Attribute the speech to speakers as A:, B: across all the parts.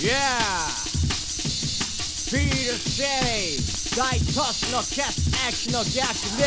A: Yeah! Feel City 大都市の血液の逆流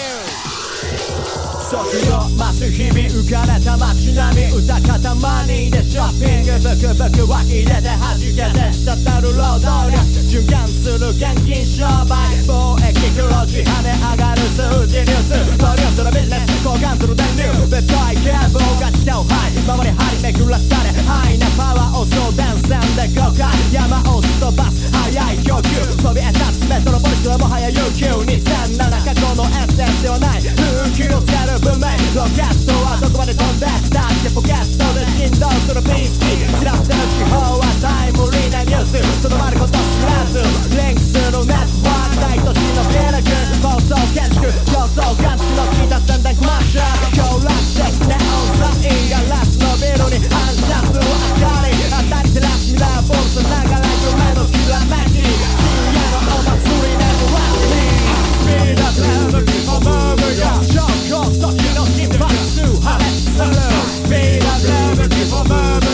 A: 時を増す日々浮かれた街並み歌塊でショッピングブクブク湧き出て弾けて滴る労働力循環する現金商売貿易黒字跳ね上がる数字流通保留するビジネス交換する電流ベッドイ警棒が地下を這い周り張り巡らされハイなパワーを送電線で公開山をすっ飛ばす速い供給そびえ立つメトロポリスはもはや悠久2007過去のエッセンではない風紀をつける文明ロケットはどこまで飛んでったってポケットで振動する PC 知らせる地方はタイムリーなニュースとどまること知らずリンクするネットワーク大都市のビル群暴走建築競争感知の効いた宣伝コマーシャル狂乱的ネオンサインがラスのビルに反射する明かり当たり照らしミラーボルト流れ夢のきらめき深夜のお祭りで終わりスピードブルーム思うよ超高速の心拍数破裂するスピードブルーム思うよ